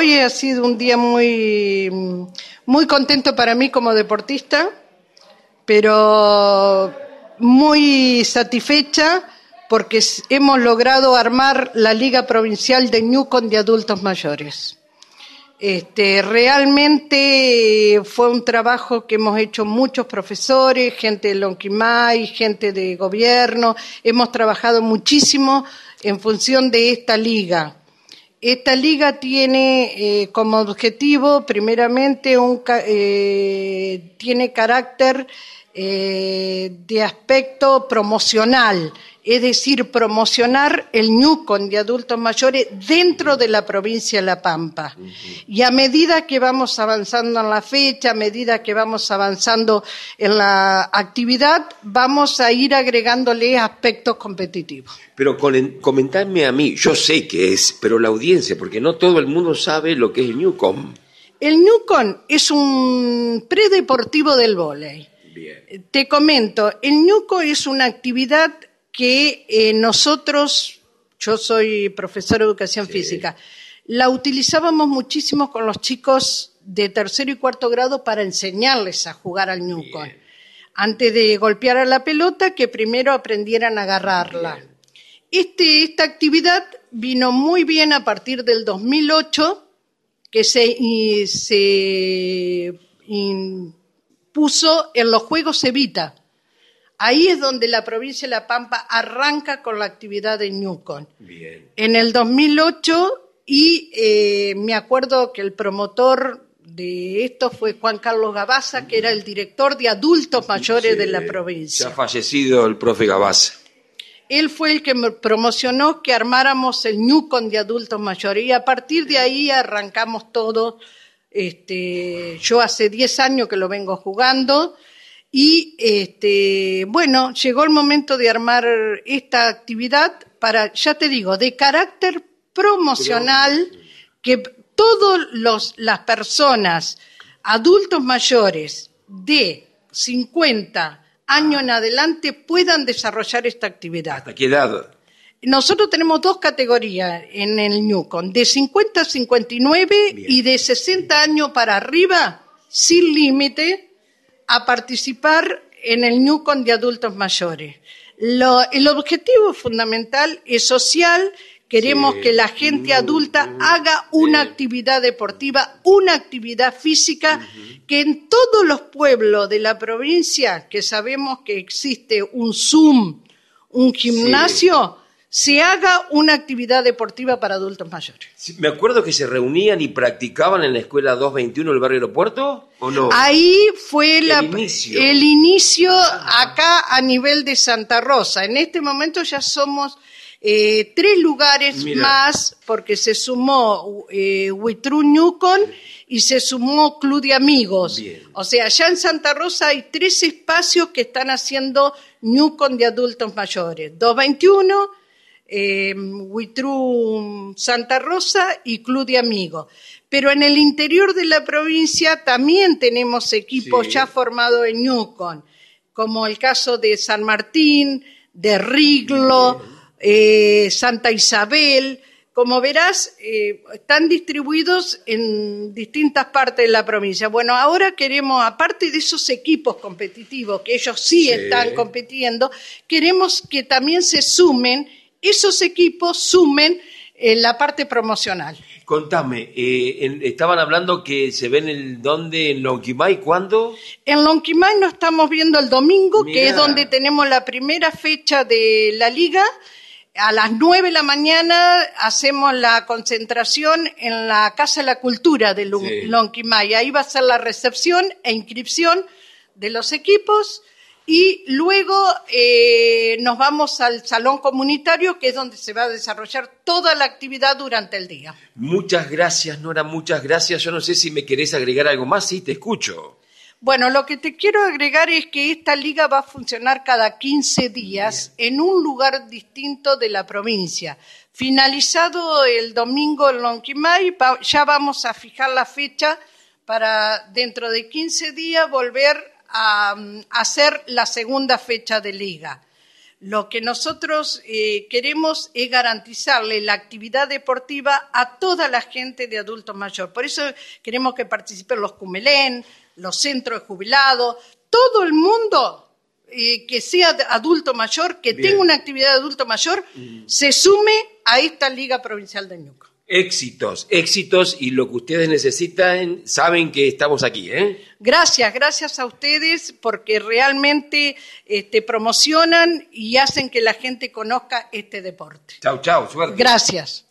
Hoy ha sido un día muy, muy contento para mí como deportista, pero muy satisfecha porque hemos logrado armar la Liga Provincial de Ñucón de Adultos Mayores. Realmente fue un trabajo que hemos hecho muchos profesores, gente de Lonquimay, gente de gobierno. Hemos trabajado muchísimo en función de esta liga. Esta liga tiene como objetivo, primeramente, tiene carácter de aspecto promocional, es decir, promocionar el Ñucón de adultos mayores dentro de la provincia de La Pampa. Y a medida que vamos avanzando en la fecha, a medida que vamos avanzando en la actividad, vamos a ir agregándole aspectos competitivos. Pero comentadme a mí, yo sé qué es, pero la audiencia, porque no todo el mundo sabe lo que es el Ñucón. El Ñucón es un predeportivo del vóley. Bien. Te comento, el Ñuco es una actividad que nosotros, yo soy profesora de educación física, la utilizábamos muchísimo con los chicos de tercero y cuarto grado para enseñarles a jugar al Ñucón. Antes de golpear a la pelota, que primero aprendieran a agarrarla. Esta actividad vino muy bien a partir del 2008, que se puso en los Juegos Evita. Ahí es donde la provincia de La Pampa arranca con la actividad de Ñucón. Bien. En el 2008, y me acuerdo que el promotor de esto fue Juan Carlos Gabaza, que era el director de adultos mayores de la provincia. Ya ha fallecido el profe Gabaza. Él fue el que me promocionó que armáramos el Ñucón de adultos mayores, y a partir de ahí arrancamos todo. Yo hace 10 años que lo vengo jugando. Y bueno, llegó el momento de armar esta actividad para, ya te digo, de carácter promocional, que todas las personas, adultos mayores de 50 años en adelante puedan desarrollar esta actividad. ¿Hasta qué edad? Nosotros tenemos 2 categorías en el Ñucón, de 50 a 59 Bien. Y de 60 años para arriba, sin límite, a participar en el Ñucón de adultos mayores. El objetivo fundamental es social. Queremos que la gente adulta haga una actividad deportiva, una actividad física, que en todos los pueblos de la provincia, que sabemos que existe un Zoom, un gimnasio, se haga una actividad deportiva para adultos mayores. Sí, me acuerdo que se reunían y practicaban en la escuela 221 del barrio Aeropuerto, ¿o no? Ahí fue el inicio acá a nivel de Santa Rosa. En este momento ya somos 3 lugares más, porque se sumó Huitrú Ñucón y se sumó Club de Amigos. Bien. O sea, ya en Santa Rosa hay 3 espacios que están haciendo Ñucón de adultos mayores. 221, Huitrú Santa Rosa y Club de Amigos. Pero en el interior de la provincia también tenemos equipos ya formados en Ñucón, como el caso de San Martín, de Riglo, Santa Isabel. Como verás, están distribuidos en distintas partes de la provincia. Bueno, ahora queremos, aparte de esos equipos competitivos, que ellos sí están compitiendo, queremos que también se sumen, esos equipos sumen la parte promocional. Contame, estaban hablando que se ven en Lonquimay, ¿cuándo? En Lonquimay nos estamos viendo el domingo, que es donde tenemos la primera fecha de la liga. A las 9 de la mañana hacemos la concentración en la Casa de la Cultura de Lonquimay. Ahí va a ser la recepción e inscripción de los equipos. Y luego nos vamos al salón comunitario, que es donde se va a desarrollar toda la actividad durante el día. Muchas gracias, Nora, muchas gracias. Yo no sé si me querés agregar algo más. Sí, te escucho. Bueno, lo que te quiero agregar es que esta liga va a funcionar cada 15 días en un lugar distinto de la provincia. Finalizado el domingo en Lonquimay, ya vamos a fijar la fecha para dentro de 15 días volver a hacer la segunda fecha de liga. Lo que nosotros queremos es garantizarle la actividad deportiva a toda la gente de adulto mayor. Por eso queremos que participen los Cumelén, los centros de jubilados, todo el mundo que sea adulto mayor, que tenga una actividad de adulto mayor, se sume a esta Liga Provincial de Ñuco. Éxitos, éxitos, y lo que ustedes necesitan, saben que estamos aquí, ¿eh? Gracias a ustedes porque realmente promocionan y hacen que la gente conozca este deporte. Chau, suerte. Gracias.